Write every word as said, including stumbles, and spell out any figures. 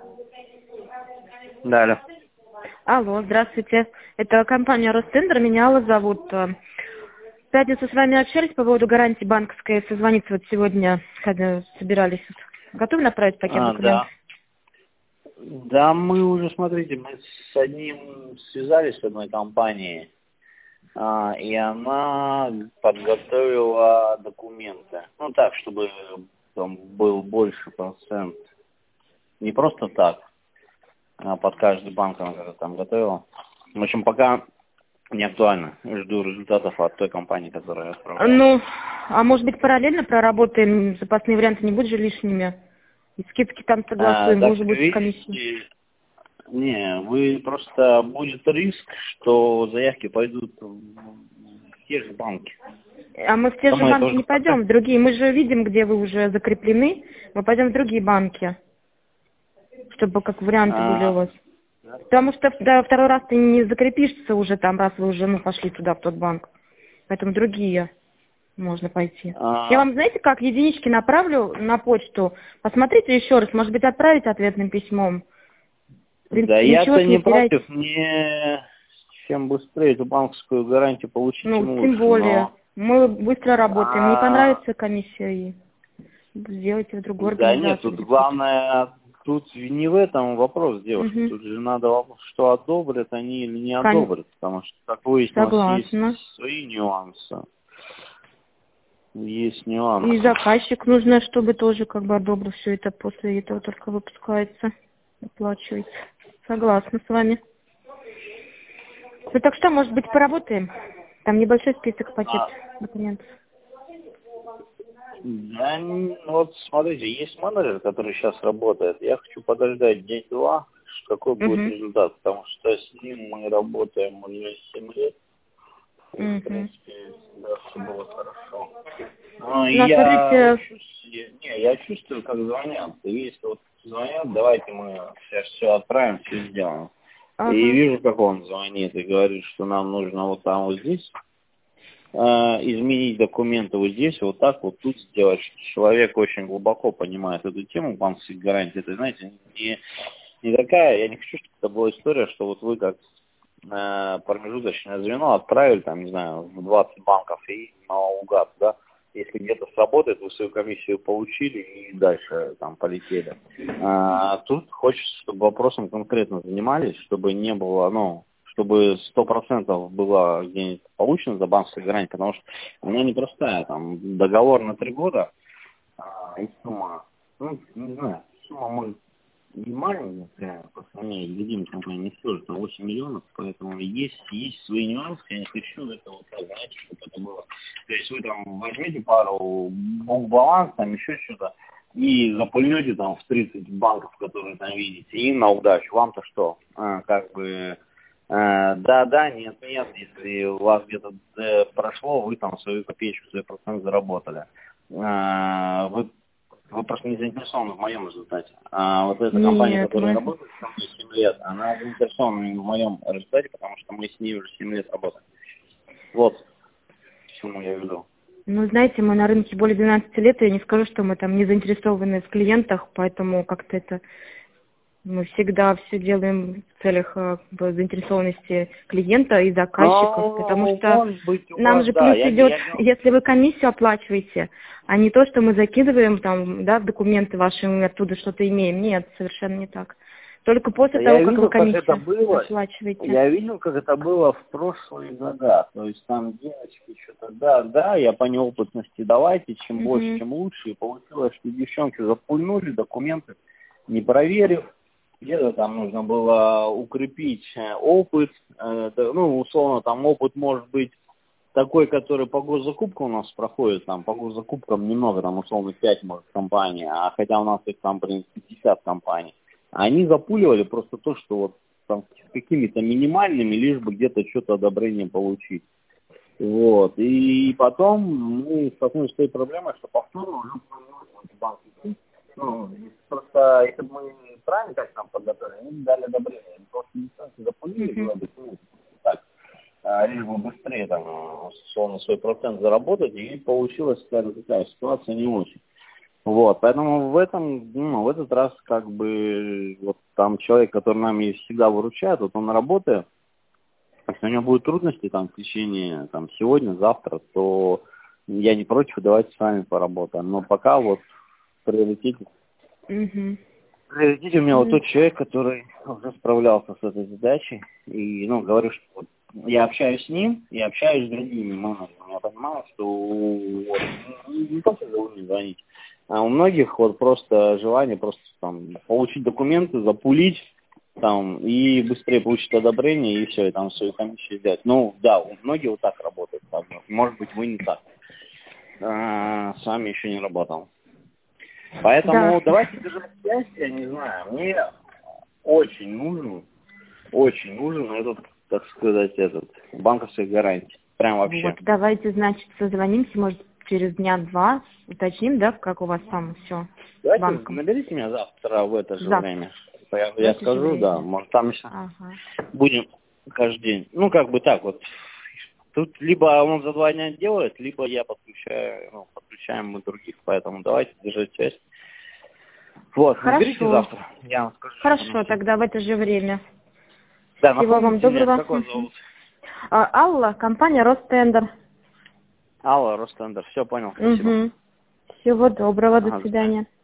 Да, алло. Алло, здравствуйте. Это компания Ростендер, меня Алла зовут. В пятницу с вами общались по поводу гарантии банковской. Созвониться вот сегодня, когда собирались. Готовы направить пакет А, документов? да. Да, мы уже, смотрите, мы с одним связались, с одной компанией, а, и она подготовила документы. Ну так, чтобы там был больше процент. Не просто так, а под каждый банк она как-то там готовила. В общем, пока не актуально. Жду результатов от той компании, которая отправляла. Ну, а может быть параллельно проработаем, запасные варианты не будут же лишними? И скидки там А, согласуем, вы так, уже будете комиссию. видите, не, вы просто будет риск, что заявки пойдут в те же банки. А мы в те же Думаю, это банки уже не пойдем, в другие. Мы же видим, где вы уже закреплены. Мы пойдем в другие банки, чтобы как варианты были у а, вас. Потому что да, второй раз ты не закрепишься уже там, раз вы уже ну, пошли туда, в тот банк. Поэтому другие можно пойти. Я а, вам, знаете, как единички направлю на почту. Посмотрите еще раз, может быть, отправить ответным письмом. В да принципе, ничего я-то ж не не теряйте. против, мне чем быстрее эту банковскую гарантию получить, Ну, тем тем лучше, более. но Мы быстро работаем. Не а, понравится комиссия, и сделайте в другой да нет, организации, тут где хотите. главное, тут не в этом вопрос, девушка, Угу. тут же надо вопрос, что одобрят они или не Кон- одобрят, потому что, как выяснилось, есть Согласна. свои нюансы. Есть И нюансы. заказчик нужно, чтобы тоже как бы одобрил все это, после этого только выпускается, оплачивается. Согласна с вами. Ну так что, может быть, поработаем? Там небольшой список пакет А, документов. да, н- вот смотрите, есть менеджер, который сейчас работает. Я хочу подождать день-два, какой будет Угу. результат, потому что с ним мы работаем уже семь лет. И, в Угу. принципе, да, все было хорошо. Но Ну, а я смотрите, чувствую, не, я чувствую, как звонят. И если вот звонят, давайте мы сейчас все отправим, все сделаем. И ага. вижу, как он звонит и говорит, что нам нужно вот там вот здесь э, изменить документы вот здесь, вот так вот тут сделать. Что человек очень глубоко понимает эту тему банковских гарантий. Это, знаете, не, не такая, я не хочу, чтобы это была история, что вот вы как э, промежуточное звено отправили, там, не знаю, в двадцать банков и наугад, да. Если где-то сработает, вы свою комиссию получили и дальше там полетели. А тут хочется, чтобы вопросом конкретно занимались, чтобы не было, ну, чтобы сто процентов было где-нибудь получено за банковскую гарантию, потому что она непростая, там, договор на три года, а, и сумма, ну, не знаю, сумма может не маленькая, по сравнению с другими компаниями, не стоит, там восемь миллионов, поэтому есть, есть свои нюансы, я не хочу это вот так, знаете, чтобы это было. То есть вы там возьмите пару бухбаланс, там еще что-то, и запульнете там в тридцать банков, которые там видите, и на удачу. Вам-то что? А, как бы, да, да, нет, нет, если у вас где-то э, прошло, вы там свою копеечку, свой процент заработали. А, вы Вы просто не заинтересованы в моем результате. А вот эта компания, Нет, которая мы... работает со мной семь лет, она заинтересована именно в моем результате, потому что мы с ней уже семь лет работаем. Вот к чему я веду. Ну, знаете, мы на рынке более двенадцати лет, и я не скажу, что мы там не заинтересованы в клиентах, поэтому как-то это... Мы всегда все делаем в целях э, как бы заинтересованности клиента и заказчиков, потому Ну, что может быть, у нам вас, же да, плюс я, идет, я говорю, если вы комиссию оплачиваете, а не то, что мы закидываем там, да, в документы ваши, мы оттуда что-то имеем. Нет, совершенно не так. Только после да того, я как вы видел, как это комиссию было, оплачиваете. я видел, как это было в прошлые года. То есть там девочки что-то, да, да, я по неопытности, давайте, чем больше, Угу. чем лучше. И получилось, что девчонки запульнули документы, не проверив. Где-то там нужно было укрепить э, опыт, э, да, ну, условно, там опыт может быть такой, который по госзакупкам у нас проходит, там, по госзакупкам немного, там, условно, пять, может, компаний, а хотя у нас их там, в принципе, пятьдесят компаний. Они запуливали просто то, что вот там с какими-то минимальными, лишь бы где-то что-то одобрение получить. Вот. И потом мы столкнулись с той проблемой, что повторно уже банк. Ну, просто если бы мы правильно как нам подготовили, они бы дали одобрение. Просто дистанцию запулили, Угу. было бы, ну, так, а, лишь бы быстрее там, условно, свой процент заработать, и получилась такая, такая ситуация не очень. Вот, поэтому в этом, ну, в этот раз как бы вот там человек, который нами всегда выручает, вот он работает, если у него будут трудности там в течение там сегодня, завтра, то я не против, давайте с вами поработаем. Но пока вот в приоритете, Угу. в приоритете у меня вот тот человек, который уже справлялся с этой задачей. И, ну, говорю, что вот я общаюсь с ним и общаюсь с другими менеджерами. Я понимаю, что вот, не только за не звонить, а у многих вот просто желание просто там получить документы, запулить там и быстрее получить одобрение и все, и там свою комиссию взять. Ну, да, у многих вот так работает. Так. Может быть, вы не так. А, с вами еще не работал. Поэтому Да. давайте держать связь, я не знаю. Мне очень нужен, очень нужен этот, так сказать, этот банковская гарантия. Прям вообще. Вот, давайте, значит, созвонимся, может, через дня два, уточним, да, как у вас там все с Давайте банком. наберите меня завтра в это же Завтра. время. Я, В я это же скажу, да, время. может там еще Ага. будем каждый день. Ну, как бы так вот. Тут либо он за два дня делает, либо я подключаю, ну, подключаем мы других. Поэтому давайте держать связь. Вот, наберите Хорошо. завтра. Я вам скажу. Хорошо, тогда в это же время. Да, Всего вам напомните мне, доброго. как вас Мгм. зовут? А, Алла, компания Ростендер. Алла, Ростендер. Все, понял, спасибо. Угу. Всего доброго, Ага, до свидания.